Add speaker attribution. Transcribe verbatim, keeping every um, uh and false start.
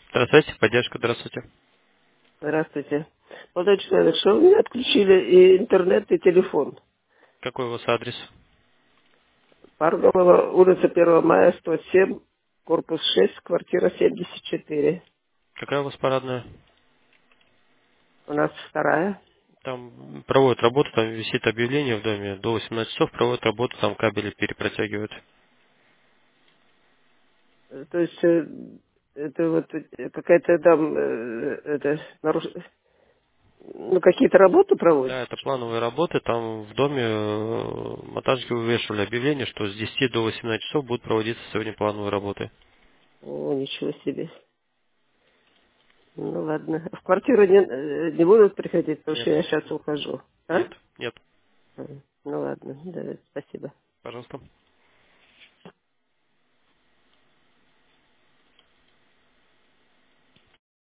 Speaker 1: Здравствуйте, поддержка, здравствуйте.
Speaker 2: Здравствуйте. Молодой человек, что вы мне отключили и интернет, и телефон?
Speaker 1: Какой у вас адрес?
Speaker 2: Паргова, улица первого мая, сто семь, корпус шесть, квартира семьдесят четыре.
Speaker 1: Какая у вас парадная?
Speaker 2: У нас вторая.
Speaker 1: Там проводят работу, там висит объявление в доме, до восемнадцати часов проводят работу, там кабели перепротягивают.
Speaker 2: Э, То есть э, это вот э, какая-то там э, это, наруш- ну, какие-то работы проводят?
Speaker 1: Да, это плановые работы, там в доме э, монтажники вывешивали объявление, что с десяти до восемнадцати часов будут проводиться сегодня плановые работы.
Speaker 2: О, ничего себе. Ну ладно. В квартиру не, э, не будут приходить, потому
Speaker 1: Нет,
Speaker 2: что я сейчас ухожу. А?
Speaker 1: нет, нет,
Speaker 2: М, Ну ладно, да, спасибо.
Speaker 1: пожалуйста.